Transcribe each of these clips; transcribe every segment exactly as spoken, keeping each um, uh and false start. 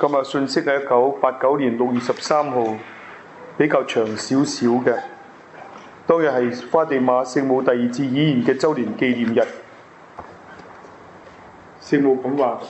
今日信息係一九八九年六月十三號，比較長少少嘅。當日係花地瑪聖母第二次顯現嘅週年紀念日。聖母咁話：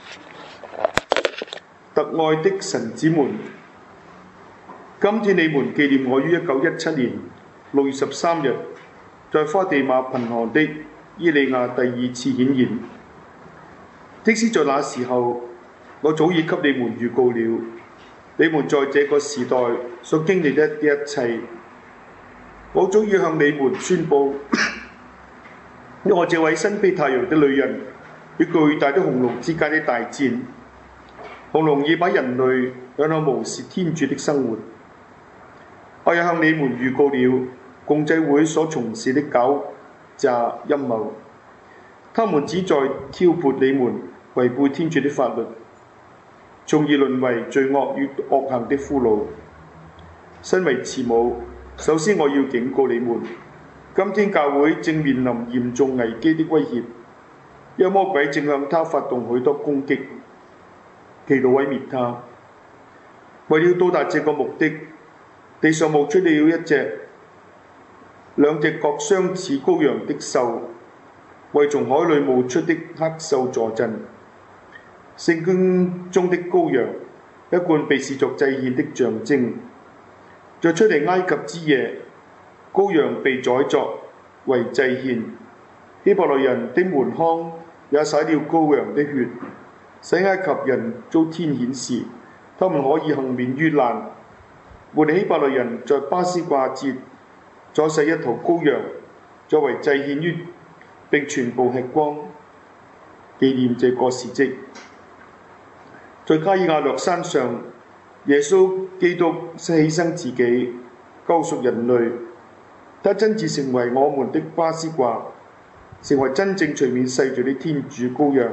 特愛的神子們，今天你們紀念我於一九一七年六月十三日，在花地瑪貧寒的伊利亞第二次顯現。即使在那時候，我早已給你們預告了，你們在這個時代所經歷的一切，我早已向你們宣佈。因為我這位身披太陽的女人與巨大的紅龍之間的大戰，紅龍已把人類引向無視天主的生活。我也向你們預告了共濟會所從事的狡詐陰謀，他們旨在挑撥你們違背天主的法律，從而淪為罪惡與惡行的俘虜。身為慈母，首先我要警告你們，今天教會正面臨嚴重危機的威脅，因為魔鬼正向他發動許多攻擊，企圖毀滅他。為了到達這個目的，地上冒出了一隻兩隻角相似羔羊的獸，為從海裏冒出的黑獸助陣。聖經中的羔羊一貫被視作祭獻的象徵。在出離埃及之夜，羔羊被宰作為祭獻。希伯來人的門框也灑了羔羊的血，使埃及人遭天顯示，他們可以幸免於難。末利希伯來人在巴斯掛節宰殺一頭羔羊，作為祭獻於並全部吃光，紀念這個事蹟。在加爾亞略山上，耶穌基督犧牲自己，救贖人類。他親自成為我們的巴斯掛，成為真正除免世罪的天主羔羊。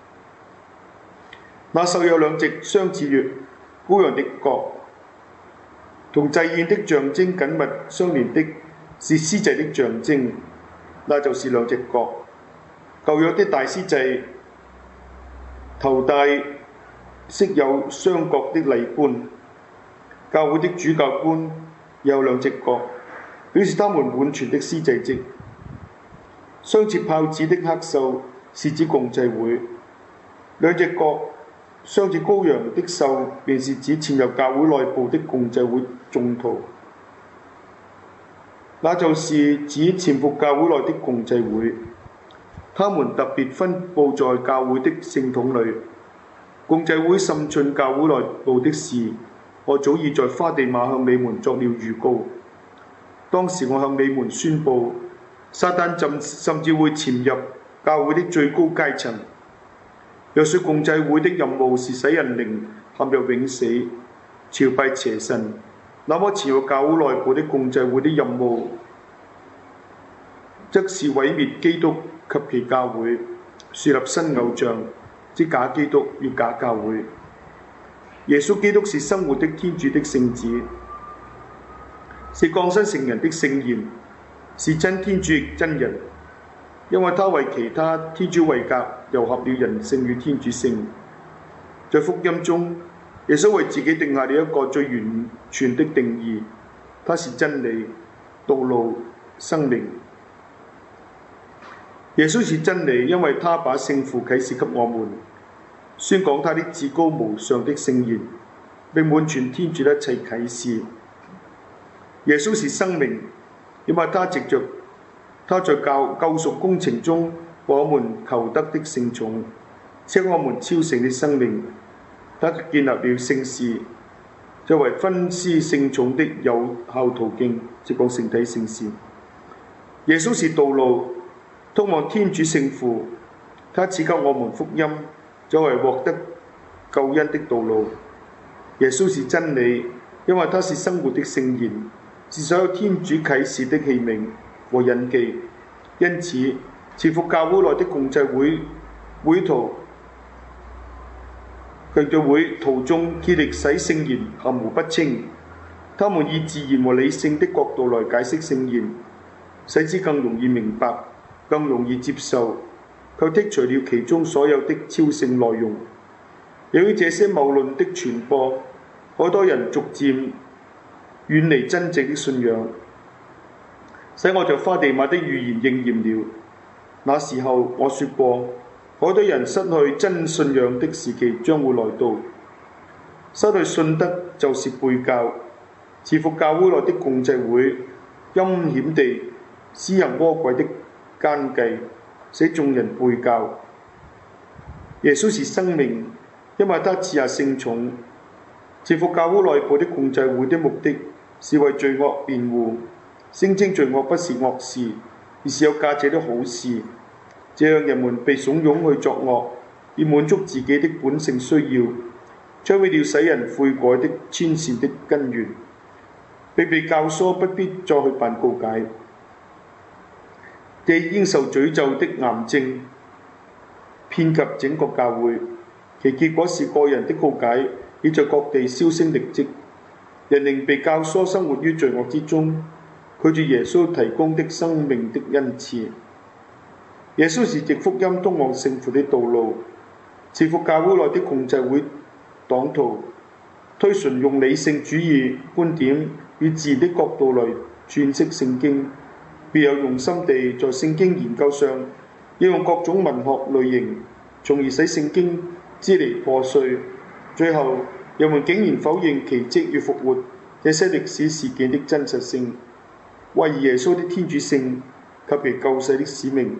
那獸有兩隻相似於羔羊的角，同祭獻的象徵緊密相連的是司祭的象徵，那就是兩隻角。舊約的大司祭頭戴飾有雙角的禮冠，教會的主教官有兩隻角，表示他們滿全的司祭職。相似豹子的黑獸是指共濟會，兩隻角相似羔羊的獸便是指潛入教會內部的共濟會眾徒，那就是指潛伏教會內的共濟會。他們特別分佈在教會的聖統裏。共濟會滲進教會內部的事，我早已在花地瑪向你們作了預告。當時我向你們宣佈，撒旦甚至會潛入教會的最高階層。若說共濟會的任務是使人靈陷入永死、朝拜邪神，那麼潛入教會內部的共濟會的任務，則是毀滅基督及其教會，樹立新偶像，即假基督與假教會。耶穌基督是生活的天主的聖子，是降生成人的聖言，是真天主亦真人，因為他為其他天主位格糅合了人性與天主性。在福音中，耶穌為自己定下了一個最完全的定義，他是真理、道路、生命。耶穌是真理，因為他把聖父啟示給我們，宣講他的至高無上的聖言，並滿全天主的一切啟示。耶穌是生命，因為他藉着他在救救贖工程中為我們求得的聖寵，賜我們超性的生命。他建立了聖事，作為分施聖寵的有效途徑，即講聖體聖事。耶穌是道路，通往天主聖父，他賜給我們福音，作為獲得救恩的道路。耶穌是真理，因為他是生活的聖言，是所有天主啟示的器皿和印記。因此，潛伏教會內的共濟會會徒，佢嘅會途中竭力使聖言含糊不清。他們以自然和理性的角度來解釋聖言，使之更容易明白，更容易接受，卻剔除了其中所有的超性內容。 由於這些謬論的傳播，好多人逐漸遠離真正的信仰，使我在花地瑪的預言應驗了。那時候我說過，好多人失去真信仰的時期將會來到。失去信德就是背教，似乎教會內的共濟會陰險地施行魔鬼的奸計，使眾人背教。耶穌是生命，因為他賜下聖寵。似乎教會內部的共濟會的目的是為罪惡辯護，聲稱罪惡不是惡事，而是有價值的好事。這樣人們被慫恿去作惡，以滿足自己的本性需要，摧毀了使人悔改的千善的根源。被被教唆不必再去辦告解。這應受詛咒的癌症遍及整個教會，其結果是個人的告解已在各地銷聲匿跡，人仍被教唆生活於罪惡之中，拒絕耶穌提供的生命的恩賜。耶穌是藉福音通往聖父的道路，似乎教會內的共濟會黨徒推崇用理性主義觀點與自然的角度來詮釋聖經，別有用心地在聖經研究上應用各種文學類型，從而使聖經支離破碎。最後人們竟然否認奇蹟與復活這些歷史事件的真實性，懷疑耶穌的天主性及其救世的使命。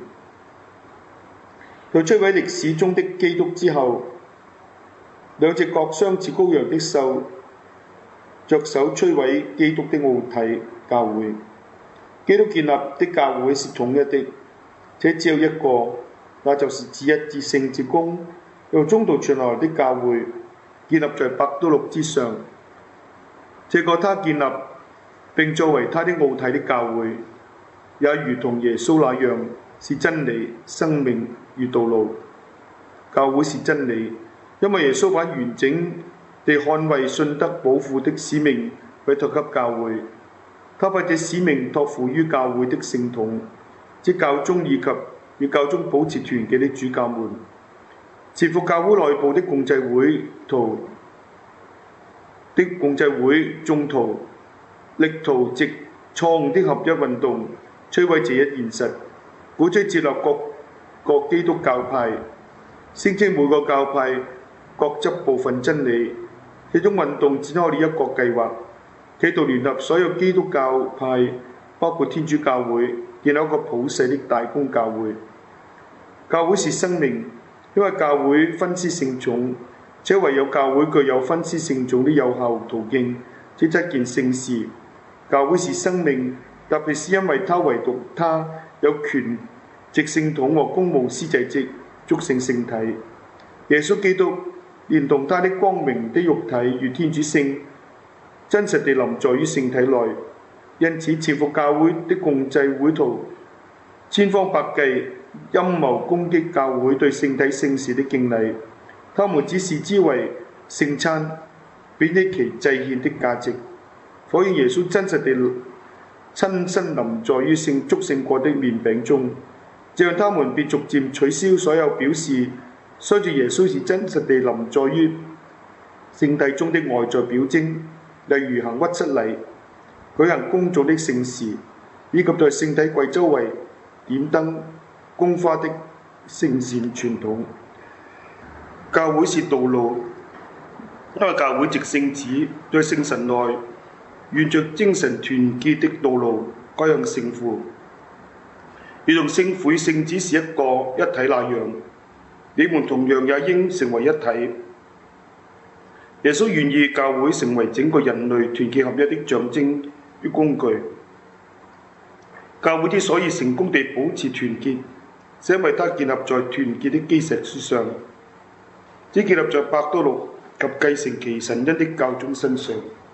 在摧毀歷史中的基督之後，兩隻角相似羔羊的獸着手摧毀基督的奧體教會。基督建立的教會是統一的，且只有一個，那就是至一至聖至公由中道傳下來的教會，建立在伯多祿之上。這個他建立並作為他的奧體的教會，也如同耶穌那樣是真理、生命與道路。教會是真理，因為耶穌把完整地捍衛信德保護的使命委託給教會，他把這使命託付於教會的聖統，即教宗以及與教宗保持團結的主教們。似乎教會內部的共濟會徒的共濟會眾徒力圖藉錯誤的合一運動摧毀這一現實，鼓吹接納各個基督教派，聲稱每個教派各執部分真理。這種運動展開了一個計劃，企圖聯合所有基督教派，包括天主教會，建立一個普世的大公教會。教會是生命，因為教會分施聖寵，且唯有教會具有分施聖寵的有效途徑，這是一件聖事。教會是生命，特別是因為它唯獨它有權藉聖統和公務司祭職祝聖聖體。耶穌基督連同他的光明的肉體與天主性真實地臨在於聖體內，因此似乎教會的共濟會徒千方百計陰謀攻擊教會對聖體聖事的敬禮，他們只視之為聖餐，貶低其祭獻的價值，否認耶穌真實地親身臨在於聖祝聖過的麵餅中，這樣他們便逐漸取消所有表示雖住耶穌是真實地臨在於聖體中的外在表徵，例如行屈膝禮、舉行公眾的聖事，以及在聖體櫃周圍點燈供花的聖善傳統。教會是道路，因為教會藉聖子在聖神內沿着精神團結的道路歸向聖父，如同聖父與聖子是一個一體那樣，你們同樣也應成為一體。耶穌願意教會成為整個人類團結合一的象徵與工具。教會之所以成功地保持團結，是因為它建立在團結的基石之上，只建立在伯多祿及繼承其神恩的教宗身上。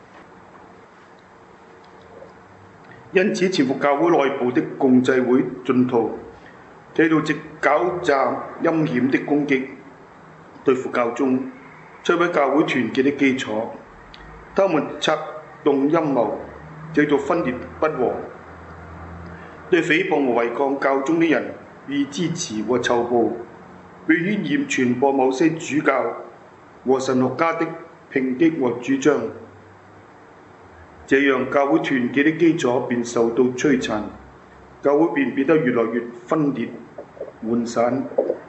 因此，似乎教會內部的共濟會信徒企圖藉狡詐陰險的攻擊對付教宗，摧毀教會團結的基礎。他們策動陰謀，製造分裂不和，對誹謗和違抗教宗的人予以支持和酬報，並渲染傳播某些主教和神學家的抨擊和主張，這樣教會團結的基礎便受到摧殘，教會便變得越來越分裂渙散。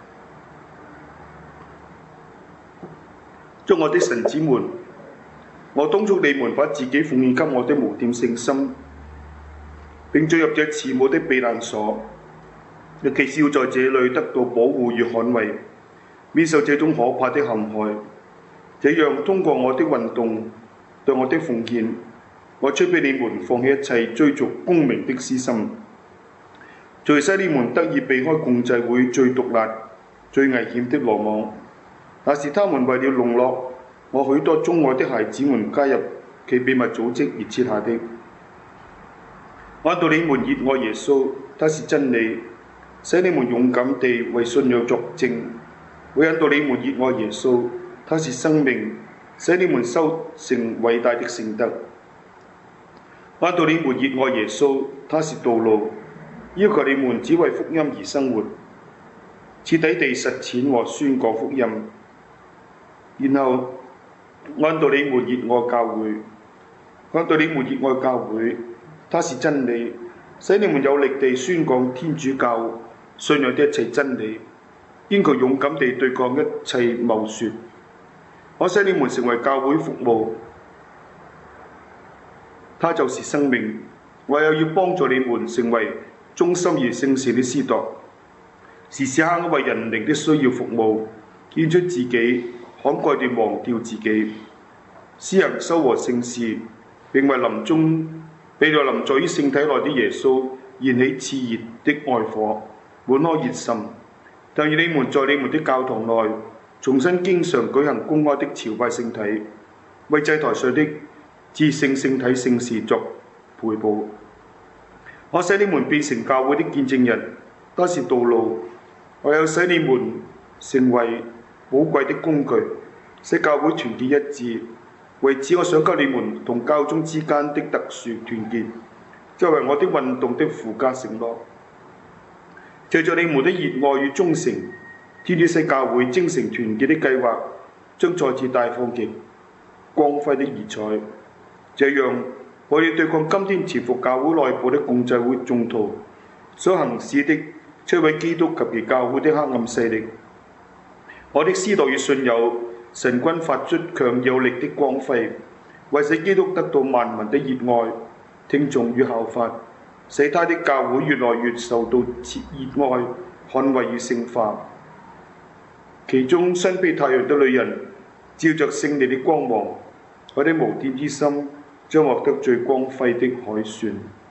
親愛的神子們，我敦促你們把自己奉獻給我的無玷聖心，並進入這慈母的避難所，尤其是要在這裏得到保護與捍衛，免受這種可怕的陷害。這樣通過我的運動對我的奉獻，我催逼你們放棄一切追逐功名的私心，除使你們得以避開共濟會最毒辣、最危險的羅網。那是他們為了籠絡我許多鍾愛的孩子們加入其秘密組織而設下的。按道你們熱愛耶穌，他是真理，使你們勇敢地為信仰作證；為引導你們熱愛耶穌，他是生命，使你們修成偉大的聖德。按道你們熱愛耶穌，他是道路，要求你們只為福音而生活，徹底地實踐和宣講福音。然後按道你們熱愛教會，按道你們熱愛教會，它是真理，使你們有力地宣講天主教信仰的一切真理，堅決勇敢地對抗一切謬說。我使你們成為教會服務，它就是生命。我又要幫助你們成為忠心而聖善的司鐸，時時刻刻為人靈的需要服務，獻出自己，慷慨地忘掉自己，施行修和聖事，並為臨終被內臨在於聖體內的耶穌燃起熾熱的愛火，滿腔熱心。但願你們在你們的教堂內重新經常舉行公開的朝拜聖體，為祭台上的至聖聖體聖事作賠補。我使你們變成教會的見證人，它是道路。我又使你們成為寶貴的工具，使教會團結一致。為此，我想給你們同教宗之間的特殊團結，作為我的運動的附加承諾。藉着你們的熱愛與忠誠，天主使教會精誠團結的計劃將再次大放其光輝的異彩。這樣，我要對抗今天潛伏教會內部的共濟會眾徒所行使的摧毀基督及其教會的黑暗勢力。我的司鐸與信友神均發出強有力的光輝，為使基督得到萬民的熱愛、聽從與效法，使他的教會越來越受到熱愛、捍衛與聖化。其中身披太陽的女人照着勝利的光芒，我的無玷之心將獲得最光輝的凱旋。